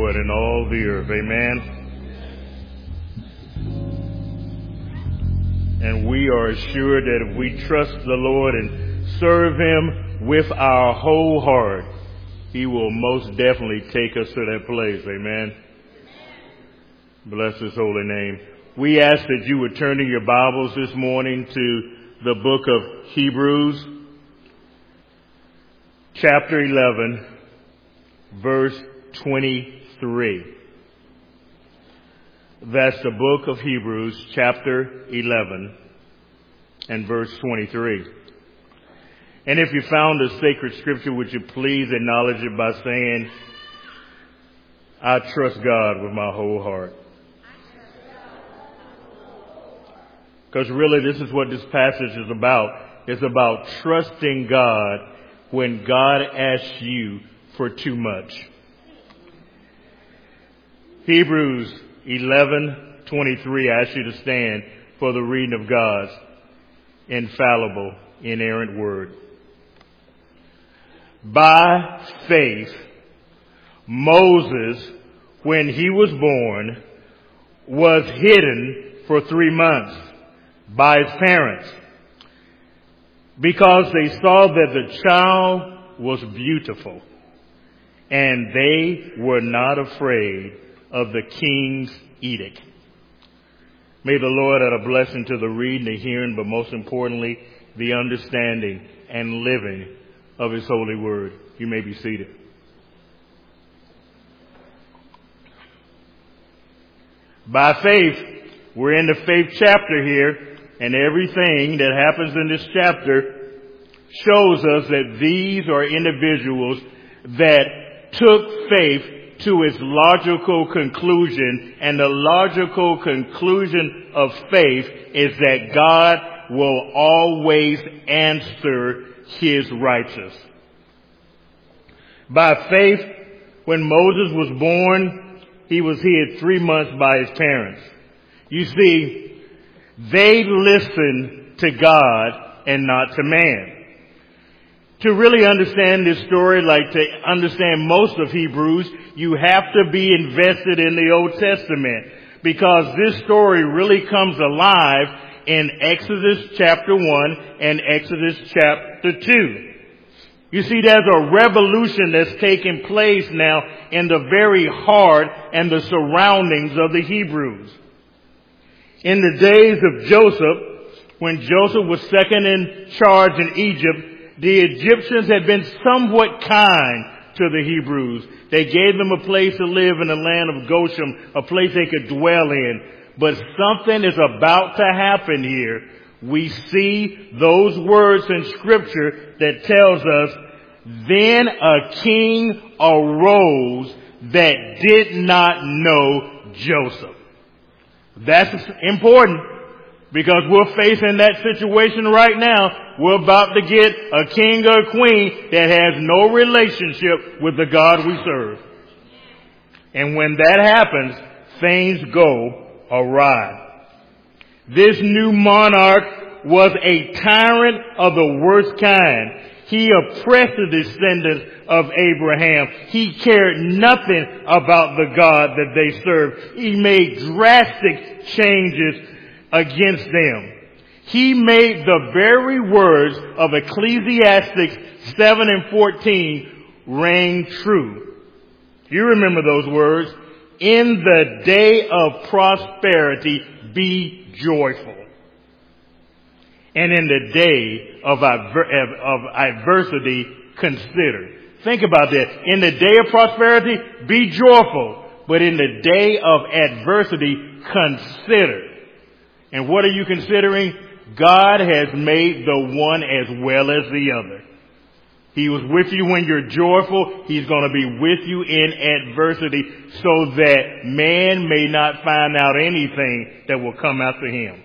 Lord in all the earth. Amen. And we are assured that if we trust the Lord and serve Him with our whole heart, He will most definitely take us to that place. Amen. Bless His holy name. We ask that you would turn in your Bibles this morning to the book of Hebrews, chapter 11, verse 23. That's the book of Hebrews, chapter 11, and verse 23. And if you found a sacred scripture, would you please acknowledge it by saying, I trust God with my whole heart. Because really, this is what this passage is about. It's about trusting God when God asks you for too much. Hebrews 11:23 asks you to stand for the reading of God's infallible, inerrant word. By faith, Moses, when he was born, was hidden for 3 months by his parents because they saw that the child was beautiful and they were not afraid of the king's edict. May the Lord add a blessing to the reading, the hearing, but most importantly, the understanding and living of His holy word. You may be seated. By faith, we're in the faith chapter here, and everything that happens in this chapter shows us that these are individuals that took faith to its logical conclusion, and the logical conclusion of faith is that God will always answer His righteous. By faith, when Moses was born, he was hid 3 months by his parents. You see, they listened to God and not to man. To really understand this story, like to understand most of Hebrews, you have to be invested in the Old Testament, because this story really comes alive in Exodus chapter 1 and Exodus chapter 2. You see, there's a revolution that's taking place now in the very heart and the surroundings of the Hebrews. In the days of Joseph, when Joseph was second in charge in Egypt, the Egyptians had been somewhat kind to the Hebrews. They gave them a place to live in the land of Goshen, a place they could dwell in. But something is about to happen here. We see those words in Scripture that tells us, then a king arose that did not know Joseph. That's important, because we're facing that situation right now. We're about to get a king or a queen that has no relationship with the God we serve. And when that happens, things go awry. This new monarch was a tyrant of the worst kind. He oppressed the descendants of Abraham. He cared nothing about the God that they served. He made drastic changes against them. He made the very words of Ecclesiastes 7:14 ring true. You remember those words. In the day of prosperity, be joyful. And in the day of adversity, consider. Think about that. In the day of prosperity, be joyful. But in the day of adversity, consider. And what are you considering? God has made the one as well as the other. He was with you when you're joyful. He's going to be with you in adversity, so that man may not find out anything that will come after him.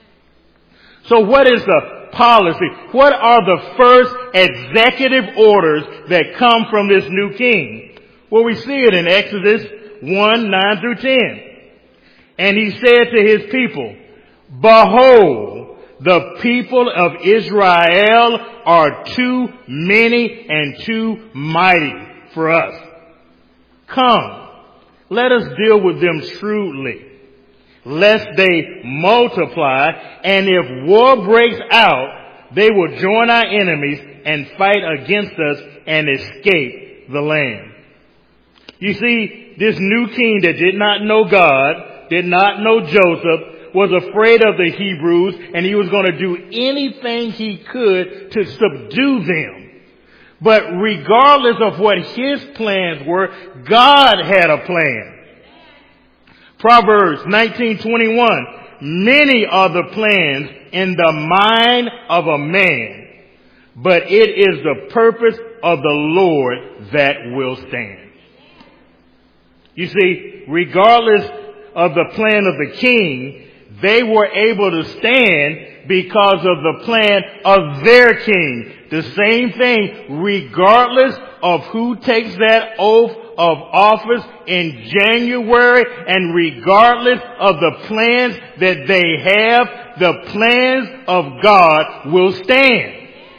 So what is the policy? What are the first executive orders that come from this new king? Well, we see it in Exodus 1:9-10. And he said to his people, behold, the people of Israel are too many and too mighty for us. Come, Let us deal with them shrewdly, lest they multiply, and if war breaks out, they will join our enemies and fight against us and escape the land. You see, this new king that did not know God, did not know Joseph, was afraid of the Hebrews, and he was going to do anything he could to subdue them. But regardless of what his plans were, God had a plan. Proverbs 19:21, many are the plans in the mind of a man, but it is the purpose of the Lord that will stand. You see, regardless of the plan of the king, they were able to stand because of the plan of their king. The same thing, regardless of who takes that oath of office in January, and regardless of the plans that they have, the plans of God will stand.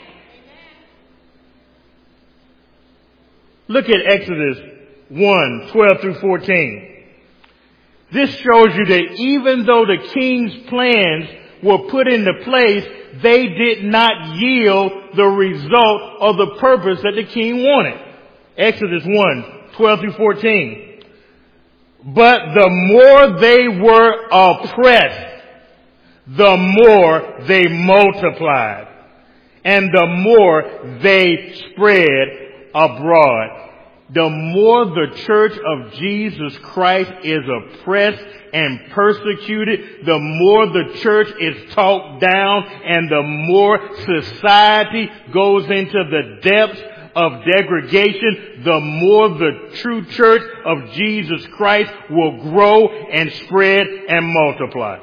Look at Exodus 1:12-14. This shows you that even though the king's plans were put into place, they did not yield the result of the purpose that the king wanted. Exodus 1:12-14. But the more they were oppressed, the more they multiplied, and the more they spread abroad. The more the church of Jesus Christ is oppressed and persecuted, the more the church is talked down, and the more society goes into the depths of degradation, the more the true church of Jesus Christ will grow and spread and multiply.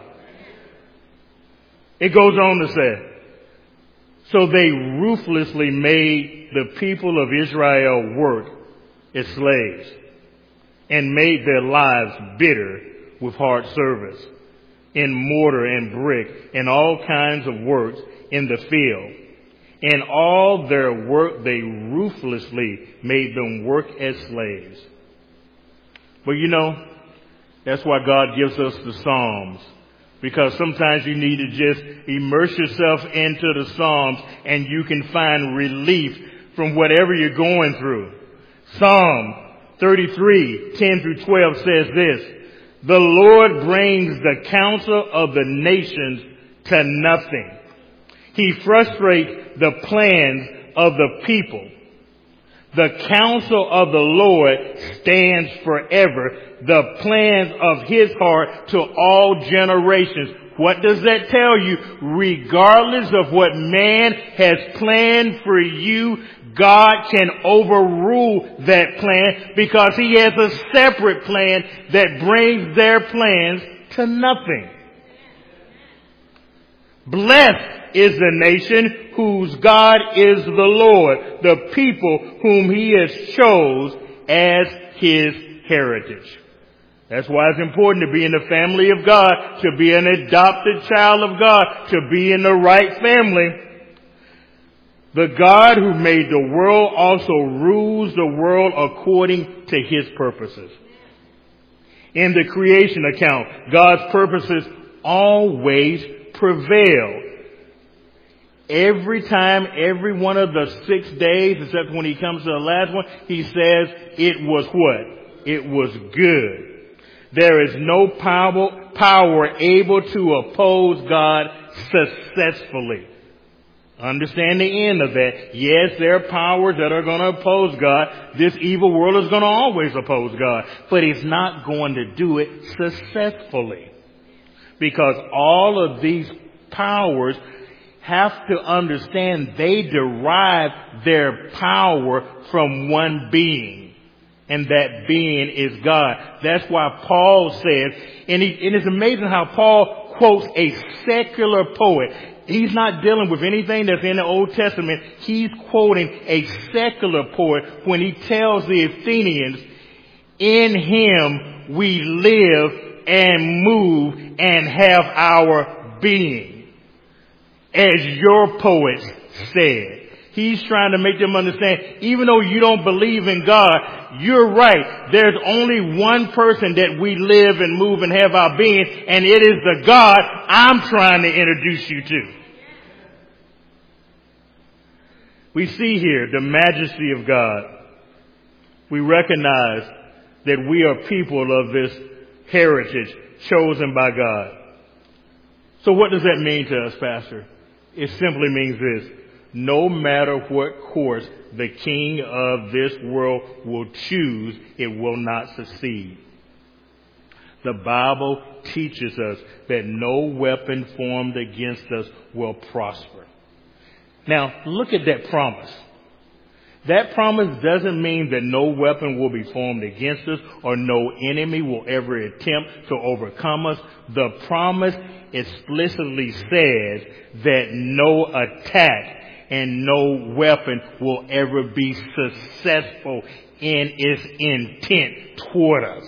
It goes on to say, so they ruthlessly made the people of Israel work as slaves and made their lives bitter with hard service in mortar and brick and all kinds of works in the field. In all their work, they ruthlessly made them work as slaves. But you know, that's why God gives us the Psalms. Because sometimes you need to just immerse yourself into the Psalms and you can find relief from whatever you're going through. Psalm 33:10-12 says this, the Lord brings the counsel of the nations to nothing. He frustrates the plans of the people. The counsel of the Lord stands forever, the plans of his heart to all generations. What does that tell you? Regardless of what man has planned for you, God can overrule that plan because he has a separate plan that brings their plans to nothing. Blessed is the nation whose God is the Lord, the people whom he has chose as his heritage. That's why it's important to be in the family of God, to be an adopted child of God, to be in the right family. The God who made the world also rules the world according to his purposes. In the creation account, God's purposes always prevail. Every time, every one of the 6 days, except when he comes to the last one, he says it was what? It was good. There is no power able to oppose God successfully. Understand the end of that. Yes, there are powers that are going to oppose God. This evil world is going to always oppose God. But it's not going to do it successfully. Because all of these powers have to understand they derive their power from one being. And that being is God. That's why Paul says, and it's amazing how Paul quotes a secular poet. He's not dealing with anything that's in the Old Testament. He's quoting a secular poet when he tells the Athenians, in him we live and move and have our being. As your poets said, He's trying to make them understand, even though you don't believe in God, you're right. There's only one person that we live and move and have our being, and it is the God I'm trying to introduce you to. We see here the majesty of God. We recognize that we are people of this heritage chosen by God. So what does that mean to us, Pastor? It simply means this. No matter what course the king of this world will choose, it will not succeed. The Bible teaches us that no weapon formed against us will prosper. Now, look at that promise. That promise doesn't mean that no weapon will be formed against us or no enemy will ever attempt to overcome us. The promise explicitly says that no attack and no weapon will ever be successful in its intent toward us.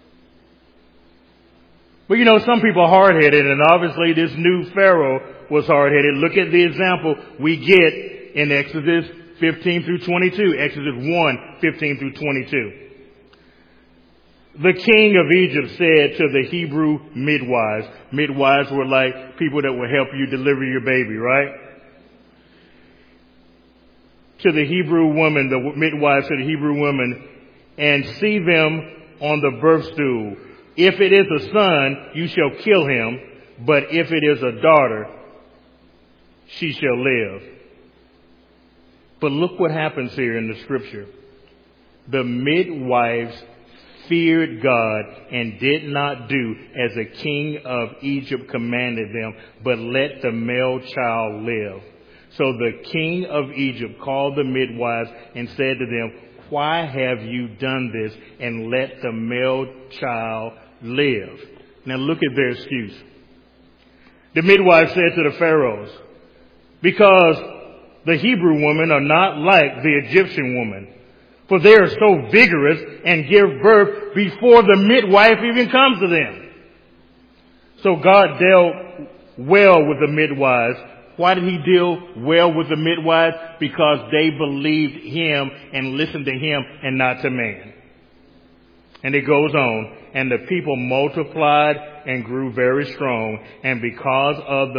But you know, some people are hard-headed, and obviously this new Pharaoh was hard-headed. Look at the example we get in Exodus 15 through 22. Exodus 1, 15 through 22. The king of Egypt said to the Hebrew midwives. Midwives were like people that would help you deliver your baby, right? To the Hebrew woman, the midwives to the Hebrew woman, and see them on the birth stool. If it is a son, you shall kill him, but if it is a daughter, she shall live. But look what happens here in the scripture. The midwives feared God and did not do as the king of Egypt commanded them, but let the male child live. So the king of Egypt called the midwives and said to them, why have you done this and let the male child live? Now look at their excuse. The midwives said to the pharaohs, because the Hebrew women are not like the Egyptian woman, for they are so vigorous and give birth before the midwife even comes to them. So God dealt well with the midwives. Why did he deal well with the midwives? Because they believed him and listened to him and not to man. And it goes on, and the people multiplied and grew very strong, and because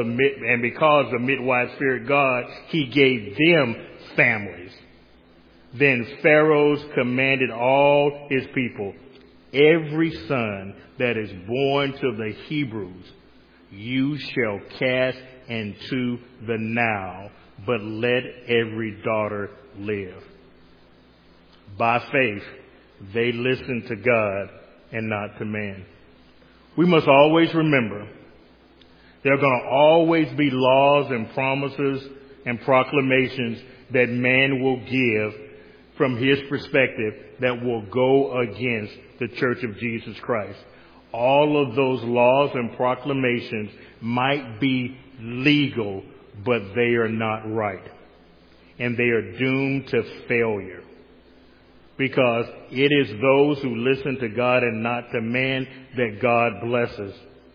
the midwives feared God, he gave them families. Then Pharaoh commanded all his people, every son that is born to the Hebrews, you shall cast into the Nile, but let every daughter live. By faith, they listened to God and not to man. We must always remember there are going to always be laws and promises and proclamations that man will give from his perspective that will go against the Church of Jesus Christ. All of those laws and proclamations might be legal, but they are not right. And they are doomed to failure. Because it is those who listen to God and not to man that God blesses.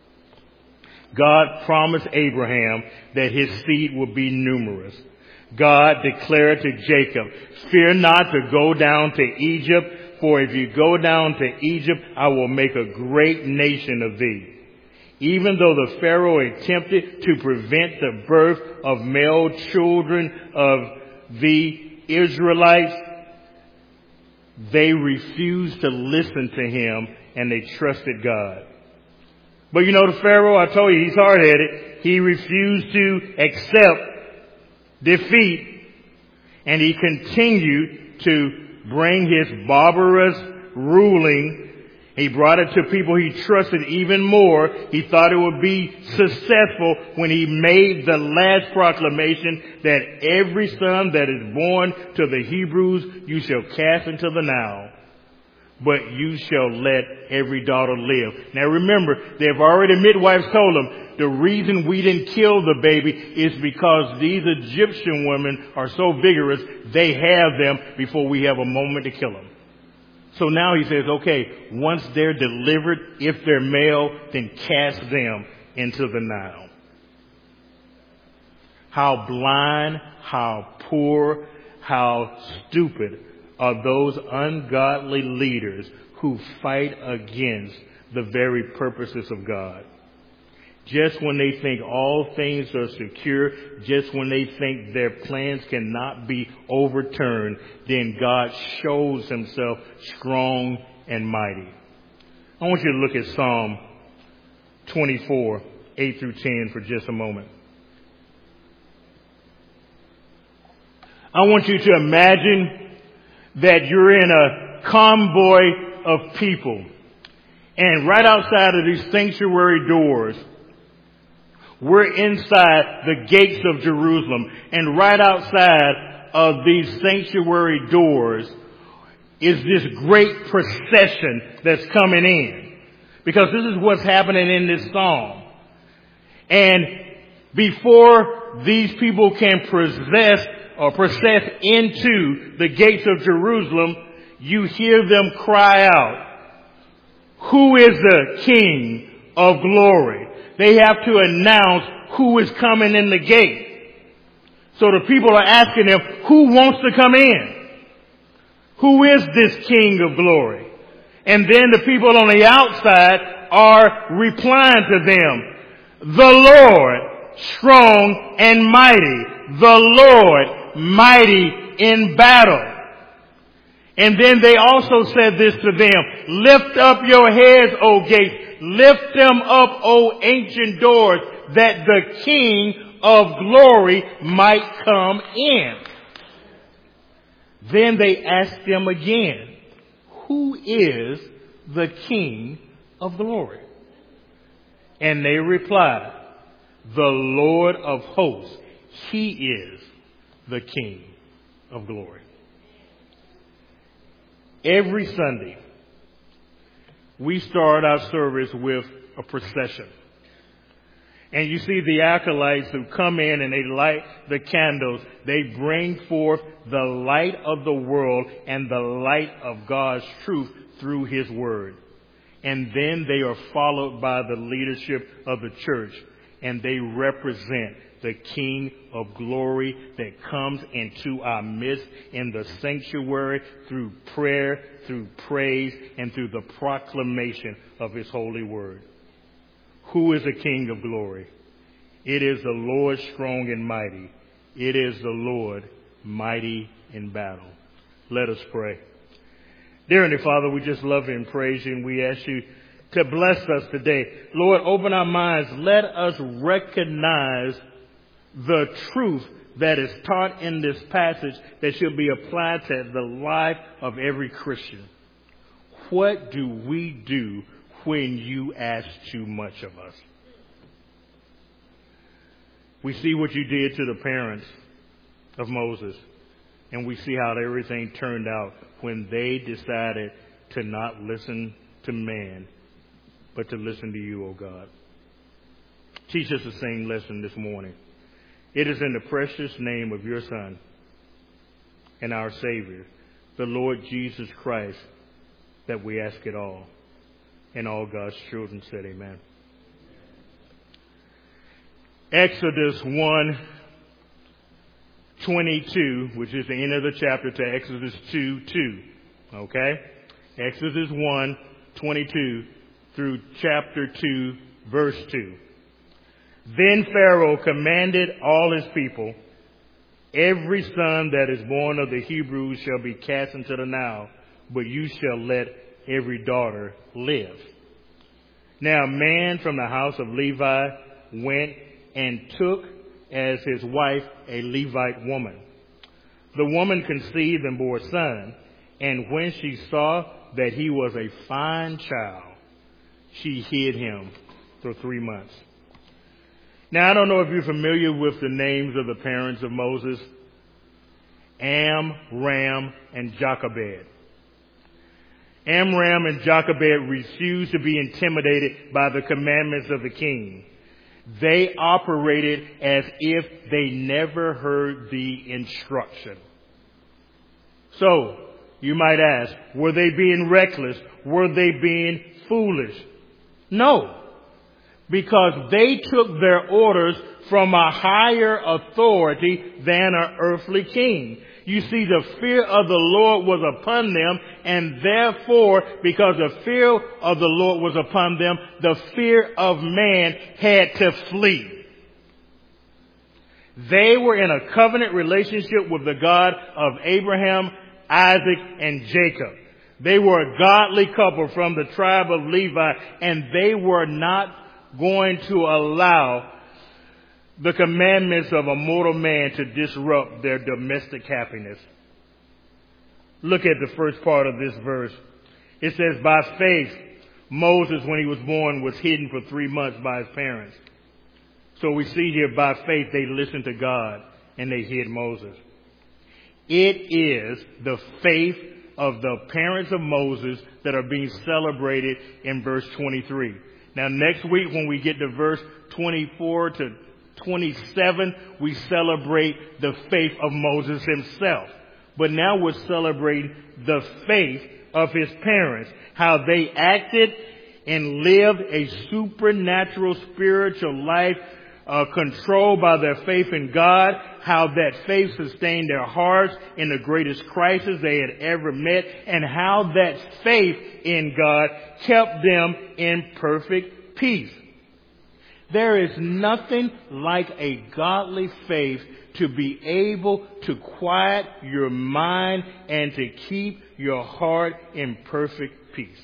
God promised Abraham that his seed would be numerous. God declared to Jacob, fear not to go down to Egypt, for if you go down to Egypt, I will make a great nation of thee. Even though the Pharaoh attempted to prevent the birth of male children of the Israelites, they refused to listen to him and they trusted God. But you know the Pharaoh, I told you, he's hard-headed. He refused to accept defeat, and he continued to bring his barbarous ruling. He brought it to people he trusted even more. He thought it would be successful when he made the last proclamation that every son that is born to the Hebrews you shall cast into the Nile, but you shall let every daughter live. Now remember, they've already, midwives told them, the reason we didn't kill the baby is because these Egyptian women are so vigorous, they have them before we have a moment to kill them. So now he says, okay, once they're delivered, if they're male, then cast them into the Nile. How blind, how poor, how stupid are those ungodly leaders who fight against the very purposes of God. Just when they think all things are secure, just when they think their plans cannot be overturned, then God shows himself strong and mighty. I want you to look at Psalm 24, 8 through 10 for just a moment. I want you to imagine that you're in a convoy of people, and right outside of these sanctuary doors, we're inside the gates of Jerusalem, and right outside of these sanctuary doors is this great procession that's coming in. Because this is what's happening in this psalm. And before these people can process into the gates of Jerusalem, you hear them cry out, "Who is the King of glory?" They have to announce who is coming in the gate. So the people are asking them, who wants to come in? Who is this King of glory? And then the people on the outside are replying to them, "The Lord, strong and mighty. The Lord, mighty in battle." And then they also said this to them, "Lift up your heads, O gates. Lift them up, O ancient doors, that the King of glory might come in." Then they asked them again, "Who is the King of glory?" And they replied, "The Lord of hosts. He is the King of glory." Every Sunday, we start our service with a procession. And you see the acolytes who come in and they light the candles. They bring forth the light of the world and the light of God's truth through his word. And then they are followed by the leadership of the church. And they represent the King of glory that comes into our midst in the sanctuary through prayer, through praise, and through the proclamation of his holy word. Who is the King of glory? It is the Lord strong and mighty. It is the Lord mighty in battle. Let us pray. Dear Heavenly Father, we just love you and praise you, and we ask you to bless us today. Lord, open our minds. Let us recognize the truth that is taught in this passage that should be applied to the life of every Christian. What do we do when you ask too much of us? We see what you did to the parents of Moses, and we see how everything turned out when they decided to not listen to man, but to listen to you, O God. Teach us the same lesson this morning. It is in the precious name of your Son and our Savior, the Lord Jesus Christ, that we ask it all. And all God's children said amen. Exodus 1:22, which is the end of the chapter, to Exodus 2:2. Okay? Exodus 1:22 through chapter 2, verse 2. Then Pharaoh commanded all his people, "Every son that is born of the Hebrews shall be cast into the Nile, but you shall let every daughter live." Now a man from the house of Levi went and took as his wife a Levite woman. The woman conceived and bore a son, and when she saw that he was a fine child, she hid him for 3 months. Now, I don't know if you're familiar with the names of the parents of Moses: Amram, and Jochebed. Amram and Jochebed refused to be intimidated by the commandments of the king. They operated as if they never heard the instruction. So, you might ask, were they being reckless? Were they being foolish? No. because they took their orders from a higher authority than an earthly king. You see, the fear of the Lord was upon them, and therefore, because the fear of the Lord was upon them, the fear of man had to flee. They were in a covenant relationship with the God of Abraham, Isaac, and Jacob. They were a godly couple from the tribe of Levi, and they were not going to allow the commandments of a mortal man to disrupt their domestic happiness. Look at the first part of this verse. It says, by faith, Moses, when he was born, was hidden for 3 months by his parents. So we see here, by faith, they listened to God and they hid Moses. It is the faith of the parents of Moses that are being celebrated in verse 23. Now, next week, when we get to verse 24 to 27, we celebrate the faith of Moses himself. But now we're celebrating the faith of his parents, how they acted and lived a supernatural spiritual life controlled by their faith in God, how that faith sustained their hearts in the greatest crisis they had ever met, and how that faith in God kept them in perfect peace. There is nothing like a godly faith to be able to quiet your mind and to keep your heart in perfect peace.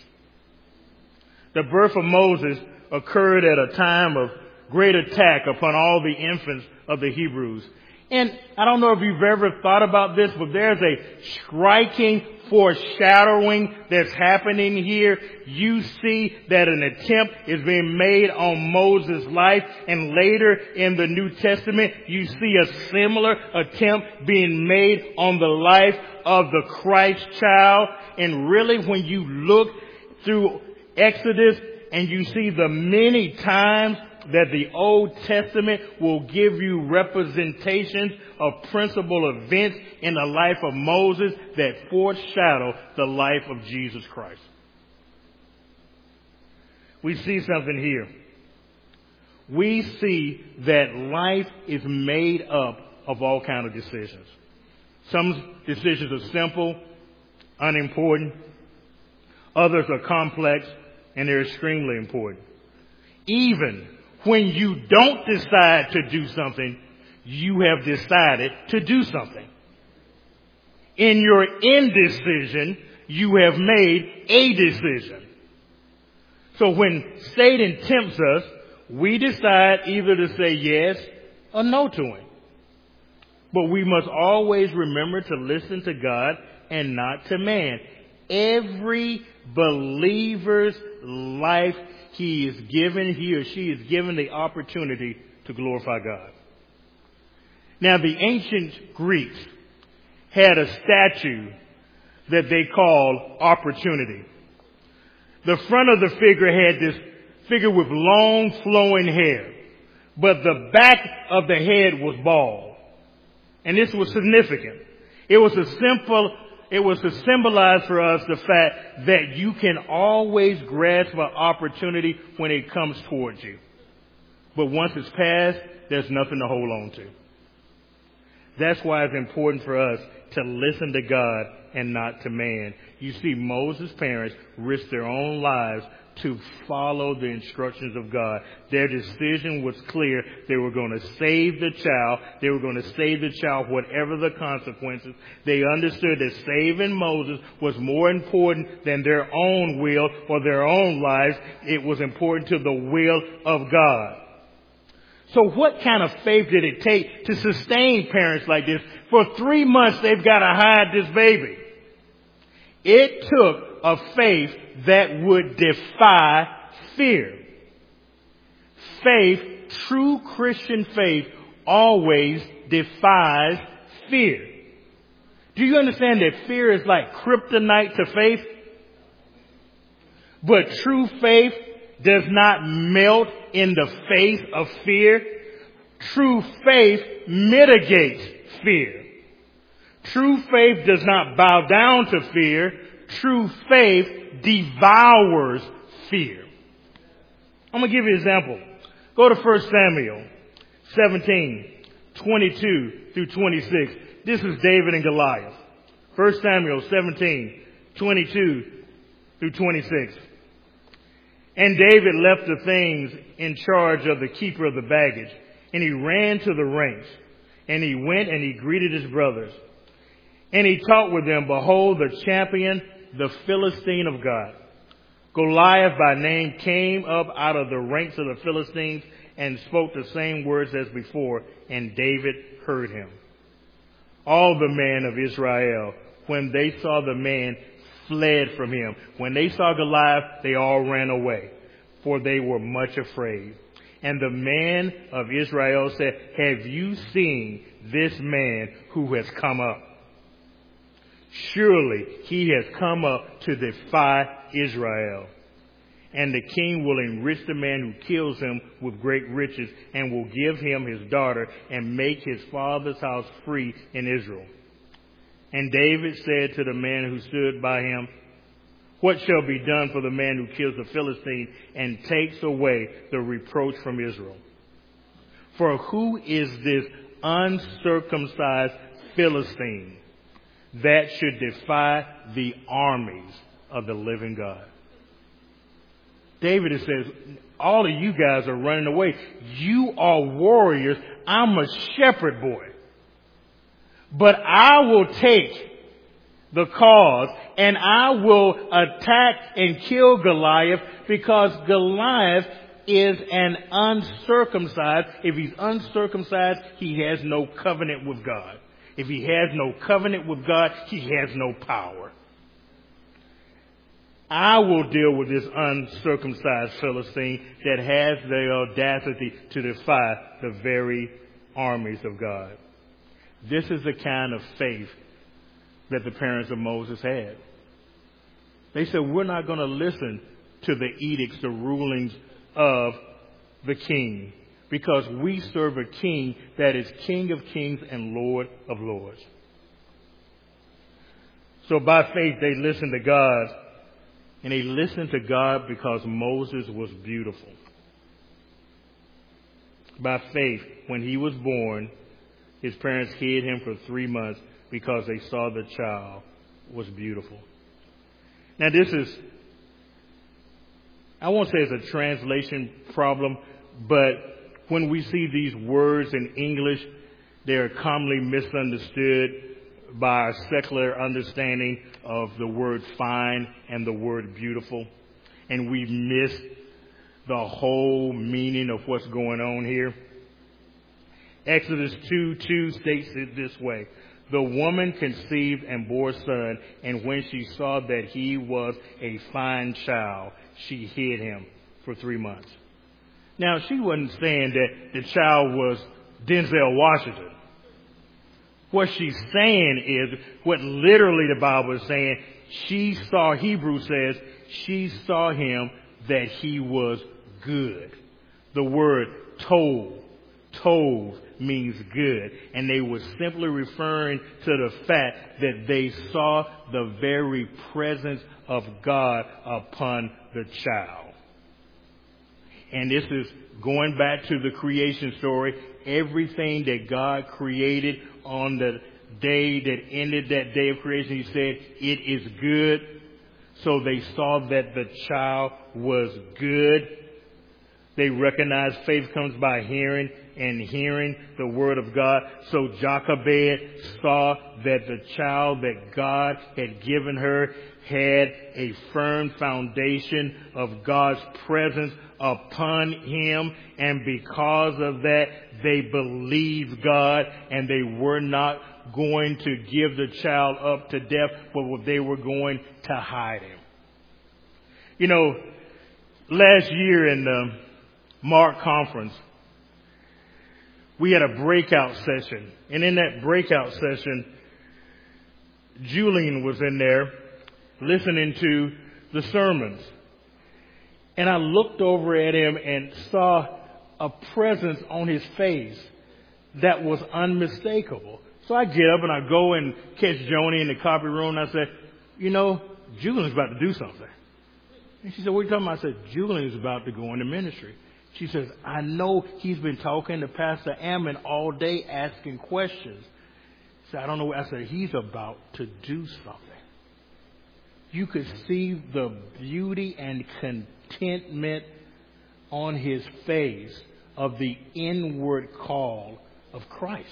The birth of Moses occurred at a time of great attack upon all the infants of the Hebrews. And I don't know if you've ever thought about this, but there's a striking foreshadowing that's happening here. You see that an attempt is being made on Moses' life, and later in the New Testament, you see a similar attempt being made on the life of the Christ child. And really, when you look through Exodus and you see the many times that the Old Testament will give you representations of principal events in the life of Moses that foreshadow the life of Jesus Christ. We see something here. We see that life is made up of all kinds of decisions. Some decisions are simple, unimportant. Others are complex, and they're extremely important. Even when you don't decide to do something, you have decided to do something. In your indecision, you have made a decision. So when Satan tempts us, we decide either to say yes or no to him. But we must always remember to listen to God and not to man. Every believer's life he or she is given the opportunity to glorify God. Now, the ancient Greeks had a statue that they called opportunity. The front of the figure had this figure with long flowing hair, but the back of the head was bald. And this was significant. It was to symbolize for us the fact that you can always grasp an opportunity when it comes towards you. But once it's passed, there's nothing to hold on to. That's why it's important for us to listen to God and not to man. You see, Moses' parents risked their own lives to follow the instructions of God. Their decision was clear. They were going to save the child. They were going to save the child whatever the consequences. They understood that saving Moses was more important than their own will or their own lives. It was important to the will of God. So what kind of faith did it take to sustain parents like this? For 3 months, they've got to hide this baby. It took a faith that would defy fear. Faith, true Christian faith, always defies fear. Do you understand that fear is like kryptonite to faith? But true faith does not melt in the face of fear. True faith mitigates fear. True faith does not bow down to fear. True faith devours fear. I'm going to give you an example. Go to 1 Samuel 17, 22 through 26. This is David and Goliath. 1 Samuel 17, 22 through 26. And David left the things in charge of the keeper of the baggage, and he ran to the ranks, and he went and he greeted his brothers. And he talked with them, behold, the champion, the Philistine of God. Goliath by name came up out of the ranks of the Philistines and spoke the same words as before, and David heard him. All the men of Israel, when they saw the man, fled from him. When they saw Goliath, they all ran away, for they were much afraid. And the men of Israel said, have you seen this man who has come up? Surely he has come up to defy Israel. And the king will enrich the man who kills him with great riches, and will give him his daughter, and make his father's house free in Israel. And David said to the man who stood by him, what shall be done for the man who kills the Philistine and takes away the reproach from Israel? For who is this uncircumcised Philistine that should defy the armies of the living God? David says, all of you guys are running away. You are warriors. I'm a shepherd boy. But I will take the cause and I will attack and kill Goliath, because Goliath is an uncircumcised. If he's uncircumcised, he has no covenant with God. If he has no covenant with God, he has no power. I will deal with this uncircumcised Philistine that has the audacity to defy the very armies of God. This is the kind of faith that the parents of Moses had. They said, we're not going to listen to the edicts, the rulings of the king, because we serve a king that is King of kings and Lord of lords. So by faith, they listened to God. And they listened to God because Moses was beautiful. By faith, when he was born, his parents hid him for 3 months because they saw the child was beautiful. Now this is, I won't say it's a translation problem, but when we see these words in English, they are commonly misunderstood by our secular understanding of the word fine and the word beautiful. And we miss the whole meaning of what's going on here. Exodus 2:2 states it this way. The woman conceived and bore a son, and when she saw that he was a fine child, she hid him for 3 months. Now, she wasn't saying that the child was Denzel Washington. What she's saying is, what literally the Bible is saying, she saw, Hebrews says, she saw him that he was good. The word tov means good. And they were simply referring to the fact that they saw the very presence of God upon the child. And this is going back to the creation story. Everything that God created on the day that ended that day of creation, he said, it is good. So they saw that the child was good. They recognized faith comes by hearing, and hearing the word of God. So Jochebed saw that the child that God had given her had a firm foundation of God's presence upon him, and because of that, they believed God, and they were not going to give the child up to death, but they were going to hide him. You know, last year in the Mark conference, we had a breakout session, and in that breakout session, Julian was in there listening to the sermons. And I looked over at him and saw a presence on his face that was unmistakable. So I get up and I go and catch Joni in the copy room, and I said, you know, Julian's about to do something. And she said, what are you talking about? I said, Julian's about to go into ministry. She says, I know he's been talking to Pastor Ammon all day asking questions. So I don't know. I said, he's about to do something. You could see the beauty and contentment on his face of the inward call of Christ.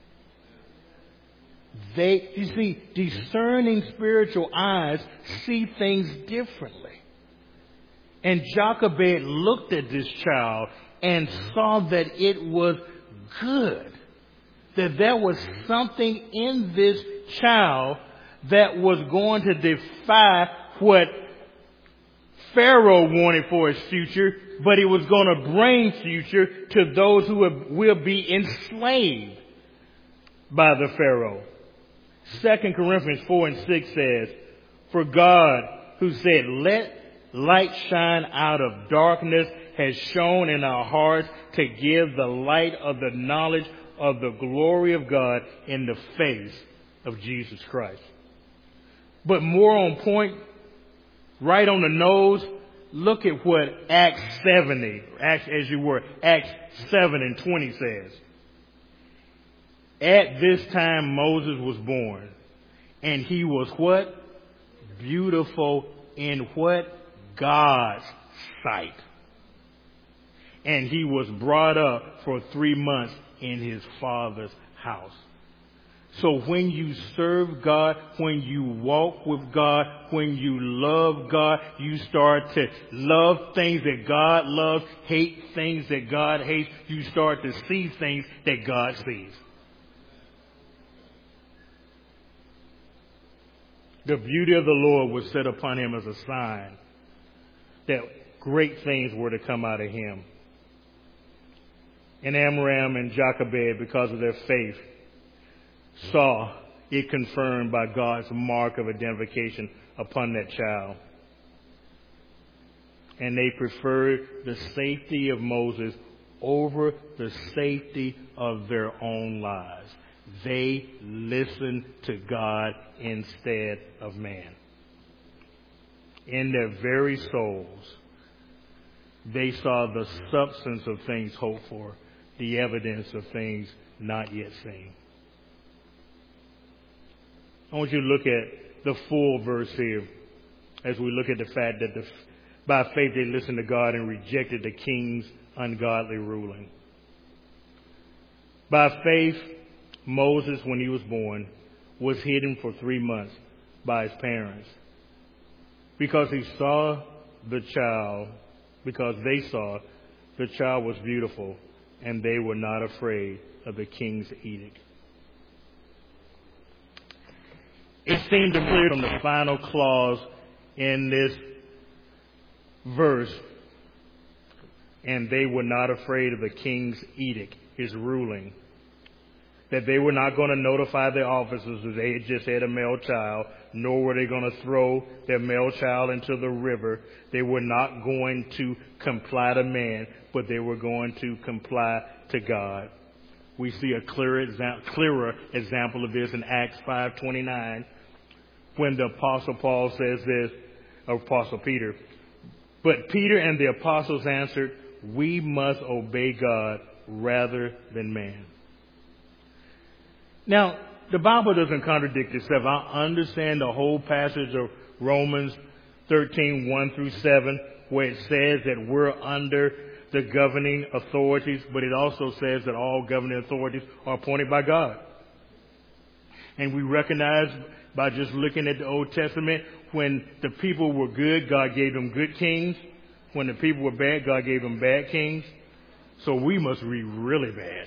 You see, discerning spiritual eyes see things differently. And Jochebed looked at this child and saw that it was good. That there was something in this child that was going to defy what Pharaoh wanted for his future, but it was going to bring future to those who will be enslaved by the Pharaoh. 2 Corinthians 4 and 6 says, for God, who said, let light shine out of darkness, has shone in our hearts to give the light of the knowledge of the glory of God in the face of Jesus Christ. But more on point, right on the nose, look at what Acts 7 and 20 says. At this time Moses was born, and he was what? Beautiful in what? God's sight. And he was brought up for 3 months in his father's house. So when you serve God, when you walk with God, when you love God, you start to love things that God loves, hate things that God hates. You start to see things that God sees. The beauty of the Lord was set upon him as a sign that great things were to come out of him. And Amram and Jochebed, because of their faith, saw it confirmed by God's mark of identification upon that child. And they preferred the safety of Moses over the safety of their own lives. They listened to God instead of man. In their very souls, they saw the substance of things hoped for, the evidence of things not yet seen. I want you to look at the full verse here as we look at the fact that by faith they listened to God and rejected the king's ungodly ruling. By faith, Moses, when he was born, was hidden for 3 months by his parents because they saw the child was beautiful, and they were not afraid of the king's edict. It seemed clear from the final clause in this verse, and they were not afraid of the king's edict, his ruling, that they were not going to notify their officers that they had just had a male child, nor were they going to throw their male child into the river. They were not going to comply to man, but they were going to comply to God. We see a clearer example of this in Acts 5:29, when the Apostle Paul says this, or Apostle Peter. But Peter and the apostles answered, we must obey God rather than man. Now, the Bible doesn't contradict itself. I understand the whole passage of Romans 13:1-7, where it says that we're under the governing authorities, but it also says that all governing authorities are appointed by God. And we recognize by just looking at the Old Testament, when the people were good, God gave them good kings. When the people were bad, God gave them bad kings. So we must be really bad.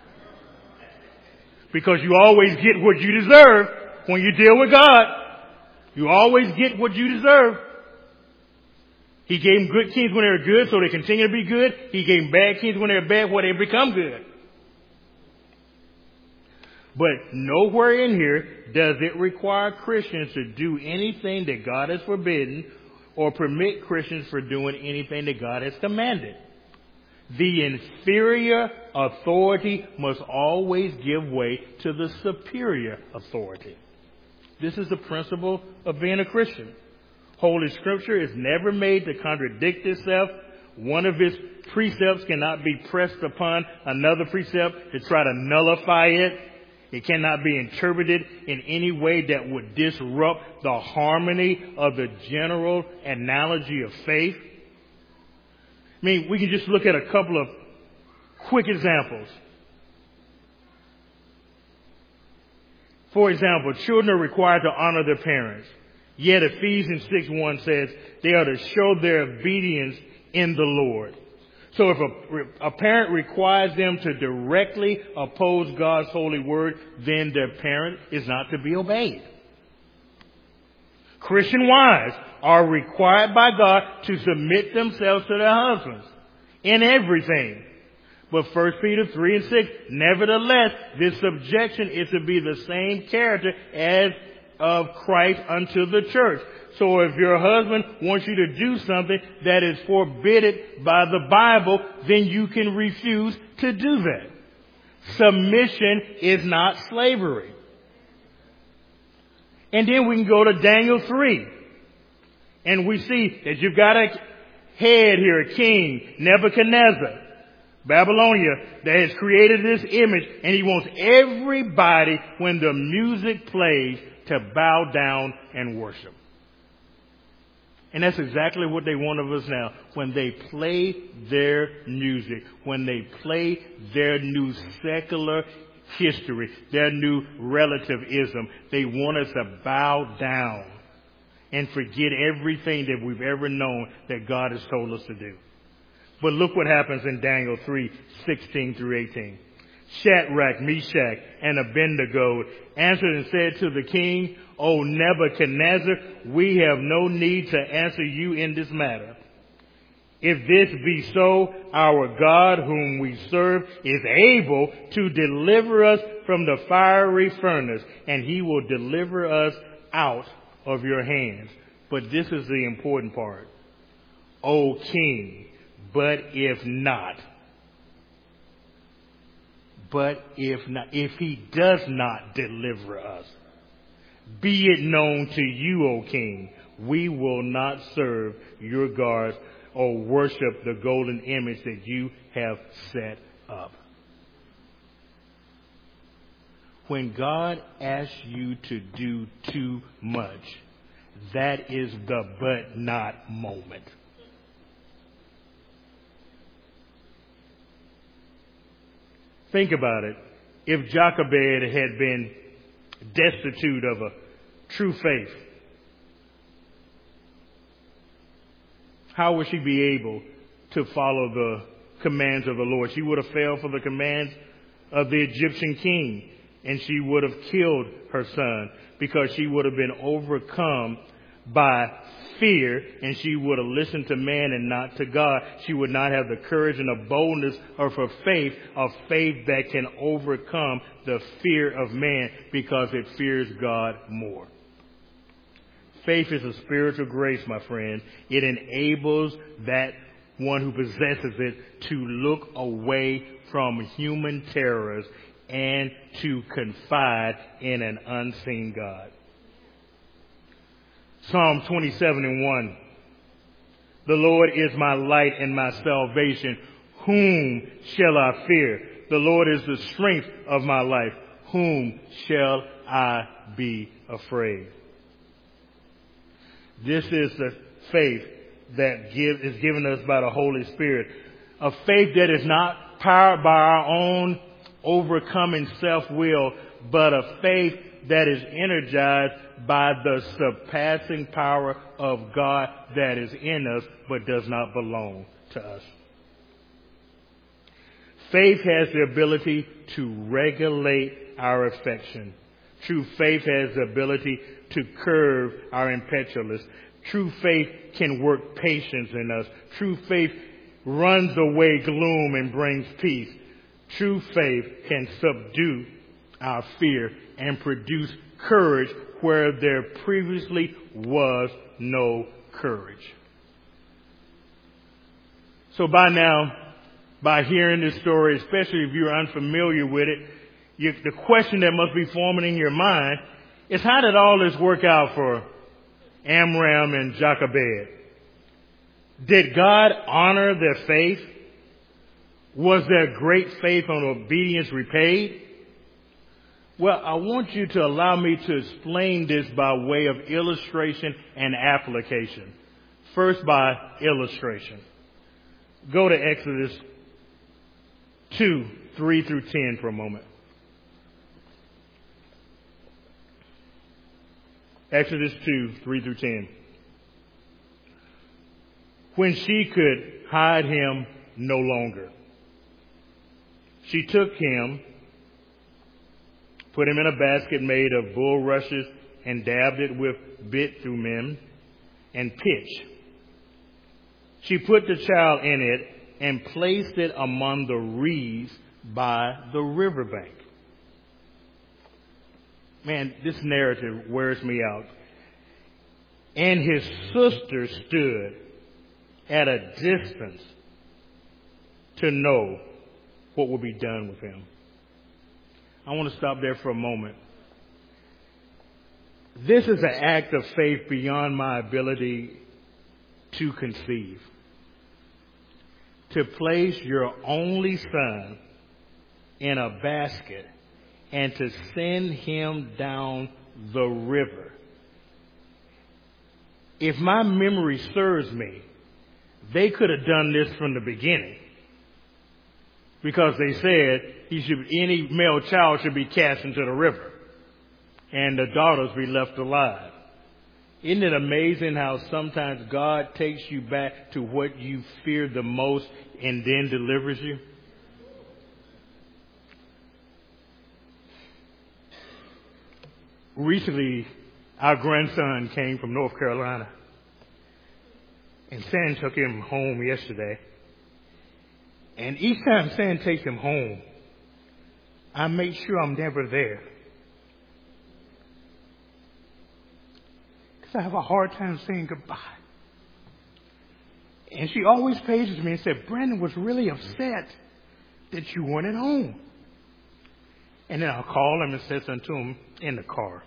Because you always get what you deserve when you deal with God. You always get what you deserve. He gave them good kings when they were good, so they continue to be good. He gave them bad kings when they were bad, where they become good. But nowhere in here does it require Christians to do anything that God has forbidden, or permit Christians for doing anything that God has commanded. The inferior authority must always give way to the superior authority. This is the principle of being a Christian. Holy Scripture is never made to contradict itself. One of his precepts cannot be pressed upon another precept to try to nullify it. It cannot be interpreted in any way that would disrupt the harmony of the general analogy of faith. I mean, we can just look at a couple of quick examples. For example, children are required to honor their parents. Yet Ephesians 6:1 says they are to show their obedience in the Lord. So if a parent requires them to directly oppose God's holy word, then their parent is not to be obeyed. Christian wives are required by God to submit themselves to their husbands in everything. But 1 Peter 3:6, nevertheless, this subjection is to be the same character as of Christ unto the church. So if your husband wants you to do something that is forbidden by the Bible, then you can refuse to do that. Submission is not slavery. And then we can go to Daniel 3. And we see that you've got a head here, a king, Nebuchadnezzar, Babylonia, that has created this image. And he wants everybody, when the music plays, to bow down and worship. And that's exactly what they want of us now. When they play their music, when they play their new secular history, their new relativism, they want us to bow down and forget everything that we've ever known that God has told us to do. But look what happens in Daniel 3:16 through 18. Shadrach, Meshach, and Abednego answered and said to the king, O Nebuchadnezzar, we have no need to answer you in this matter. If this be so, our God whom we serve is able to deliver us from the fiery furnace, and he will deliver us out of your hands. But this is the important part. O king, but if not, if he does not deliver us, be it known to you, O king, we will not serve your gods or worship the golden image that you have set up. When God asks you to do too much, that is the but not moment. Think about it. If Jochebed had been destitute of a true faith, how would she be able to follow the commands of the Lord? She would have failed for the commands of the Egyptian king, and she would have killed her son because she would have been overcome by fear, and she would have listened to man and not to God. She would not have the courage and the boldness of her faith, a faith that can overcome the fear of man because it fears God more. Faith is a spiritual grace, my friend. It enables that one who possesses it to look away from human terrors and to confide in an unseen God. Psalm 27:1. The Lord is my light and my salvation. Whom shall I fear? The Lord is the strength of my life. Whom shall I be afraid? This is the faith that is given us by the Holy Spirit. A faith that is not powered by our own overcoming self-will, but a faith that is energized by the surpassing power of God that is in us but does not belong to us. Faith has the ability to regulate our affection. True faith has the ability to curb our impetuousness. True faith can work patience in us. True faith runs away gloom and brings peace. True faith can subdue our fear and produce courage where there previously was no courage. So by now, by hearing this story, especially if you're unfamiliar with it, the question that must be forming in your mind is, how did all this work out for Amram and Jochebed? Did God honor their faith? Was their great faith and obedience repaid? Well, I want you to allow me to explain this by way of illustration and application. First, by illustration. Go to Exodus 2, 3 through 10 for a moment. Exodus 2, 3 through 10. When she could hide him no longer, she took him, put him in a basket made of bulrushes, and dabbed it with bitumen and pitch. She put the child in it and placed it among the reeds by the riverbank. Man, this narrative wears me out. And his sister stood at a distance to know what would be done with him. I want to stop there for a moment. This is an act of faith beyond my ability to conceive. To place your only son in a basket and to send him down the river. If my memory serves me, they could have done this from the beginning. Because they said any male child should be cast into the river and the daughters be left alive. Isn't it amazing how sometimes God takes you back to what you feared the most and then delivers you? Recently, our grandson came from North Carolina, and Sam took him home yesterday. And each time Sam takes him home, I make sure I'm never there. Because I have a hard time saying goodbye. And she always pages me and said, Brandon was really upset that you weren't at home. And then I'll call him and say something to him in the car.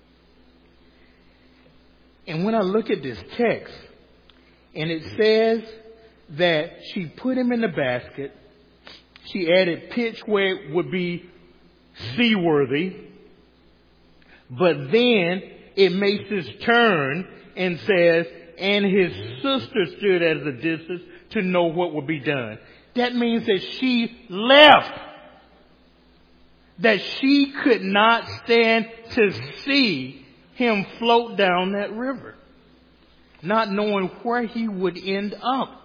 And when I look at this text, and it says that she put him in the basket, she added pitch where it would be seaworthy, but then it makes this turn and says, and his sister stood at a distance to know what would be done. That means that she left. That she could not stand to see him float down that river, not knowing where he would end up.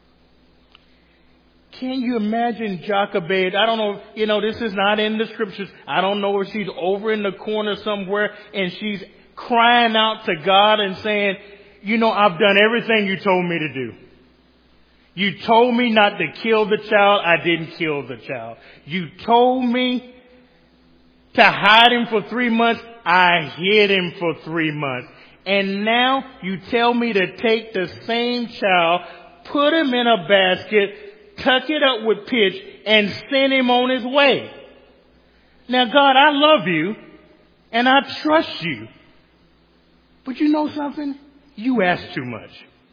Can you imagine Jochebed? I don't know, this is not in the scriptures. I don't know if she's over in the corner somewhere and she's crying out to God and saying, I've done everything you told me to do. You told me not to kill the child. I didn't kill the child. You told me to hide him for 3 months. I hid him for 3 months. And now you tell me to take the same child, put him in a basket, tuck it up with pitch, and send him on his way. Now, God, I love you, and I trust you. But you know something? You ask too much.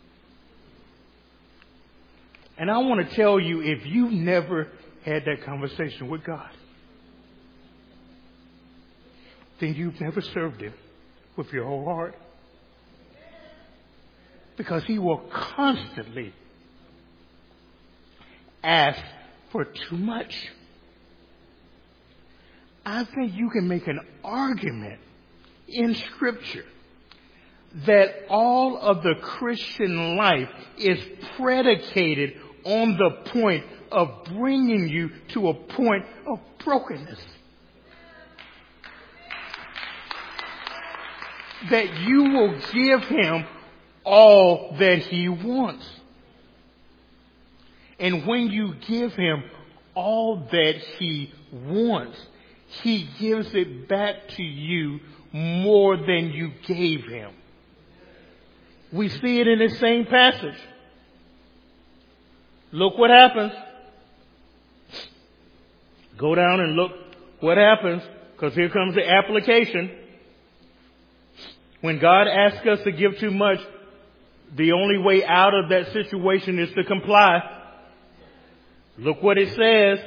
And I want to tell you, if you've never had that conversation with God, then you've never served him with your whole heart. Because he will constantly ask for too much. I think you can make an argument in Scripture that all of the Christian life is predicated on the point of bringing you to a point of brokenness. That you will give him all that he wants. And when you give him all that he wants, he gives it back to you more than you gave him. We see it in this same passage. Look what happens. Go down and look what happens, because here comes the application. When God asks us to give too much, the only way out of that situation is to comply. Look what it says.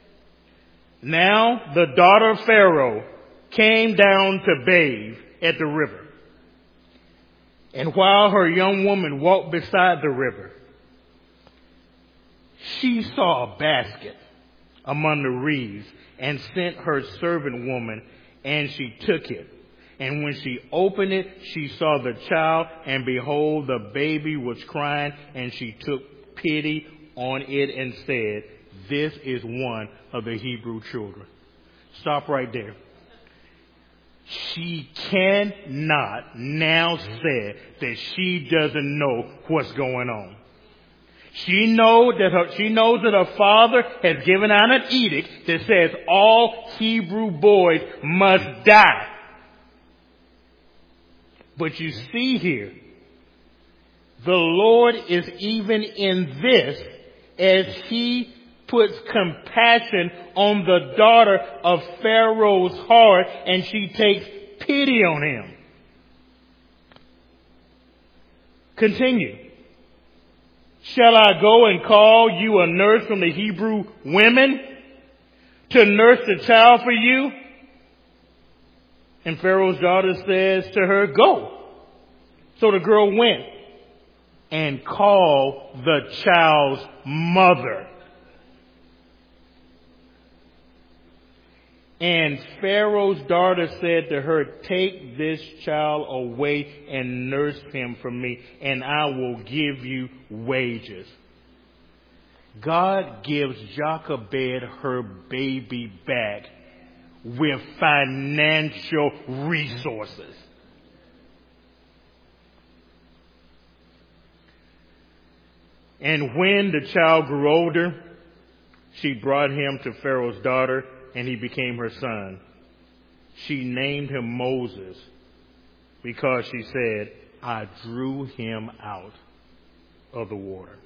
Now the daughter of Pharaoh came down to bathe at the river. And while her young woman walked beside the river, she saw a basket among the reeds and sent her servant woman, and she took it. And when she opened it, she saw the child, and behold, the baby was crying, and she took pity on it and said, this is one of the Hebrew children. Stop right there. She cannot now say that she doesn't know what's going on. She knows that her father has given out an edict that says all Hebrew boys must die. But you see here, the Lord is even in this as he puts compassion on the daughter of Pharaoh's heart, and she takes pity on him. Continue. Shall I go and call you a nurse from the Hebrew women to nurse the child for you? And Pharaoh's daughter says to her, go. So the girl went and called the child's mother. And Pharaoh's daughter said to her, take this child away and nurse him for me, and I will give you wages. God gives Jochebed her baby back with financial resources. And when the child grew older, she brought him to Pharaoh's daughter, and he became her son. She named him Moses because she said, I drew him out of the water.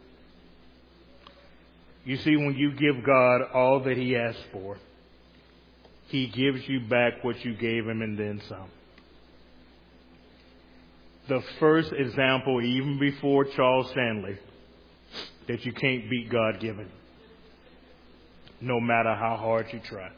You see, when you give God all that he asks for, he gives you back what you gave him and then some. The first example, even before Charles Stanley, that you can't beat God-given, no matter how hard you try.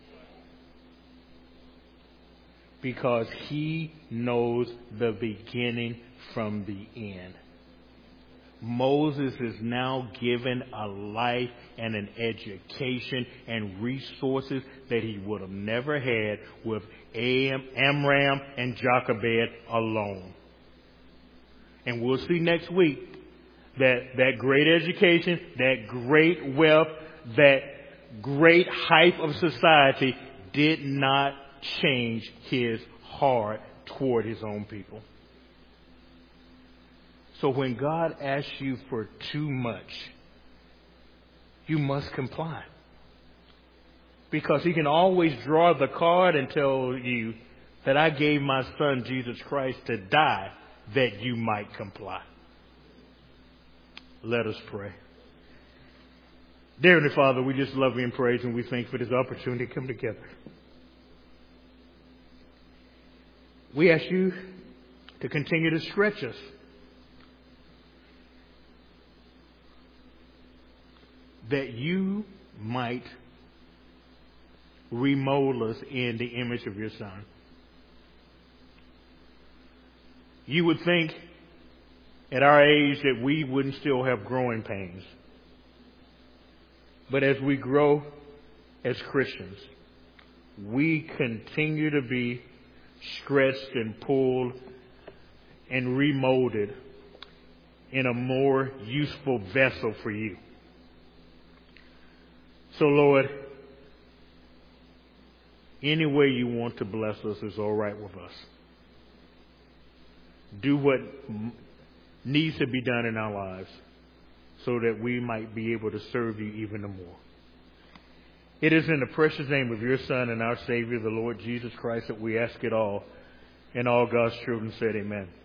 Because he knows the beginning from the end. Moses is now given a life and an education and resources that he would have never had with Amram and Jochebed alone. And we'll see next week that great education, that great wealth, that great height of society did not change his heart toward his own people. So when God asks you for too much, you must comply. Because he can always draw the card and tell you that I gave my son Jesus Christ to die that you might comply. Let us pray. Dear Heavenly Father, we just love you and praise you, and we thank you for this opportunity to come together. We ask you to continue to stretch us. That you might remold us in the image of your Son. You would think at our age that we wouldn't still have growing pains. But as we grow as Christians, we continue to be stretched and pulled and remolded in a more useful vessel for you. So Lord, any way you want to bless us is all right with us. Do what needs to be done in our lives so that we might be able to serve you even more. It is in the precious name of your Son and our Savior, the Lord Jesus Christ, that we ask it all. And all God's children said amen.